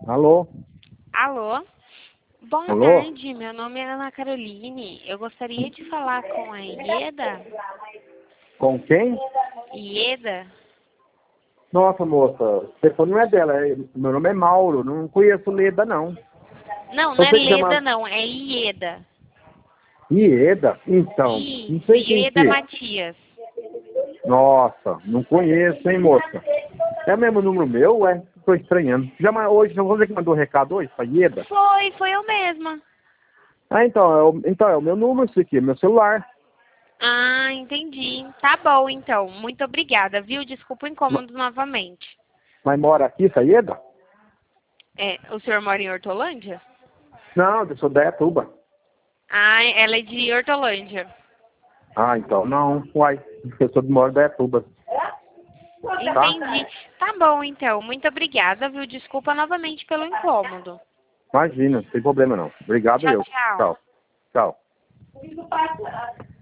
Alô? Alô? Boa Alô? tarde, meu nome é Ana Caroline. Eu gostaria de falar com a Ieda. Com quem? Ieda? Nossa, moça, o telefone não é dela. Meu nome é Mauro. Não conheço Leda, não. Não, não é Você que Leda, chama não, é Ieda. Ieda? Então, não Isso, sei quem que Ieda é. Matias. Nossa, não conheço, hein, moça? É o mesmo número meu, ué? Tô estranhando. Hoje, não vou dizer que mandou um recado hoje pra Ieda? Foi eu mesma. Ah, então, é o meu número isso aqui, é meu celular. Ah, entendi. Tá bom, então. Muito obrigada, viu? Desculpa o Ma- incômodo novamente. Mas mora aqui, essa Ieda? É, o senhor mora em Hortolândia? Não, eu sou da Ituba. Ah, ela é de Hortolândia. Ah, então, não, uai. Eu sou de moro da Ituba. Tá? Entendi. Tá bom, então. Muito obrigada, viu? Desculpa novamente pelo incômodo. Imagina, não tem problema não. Obrigado Tchau, eu. tchau. Tchau. Tchau.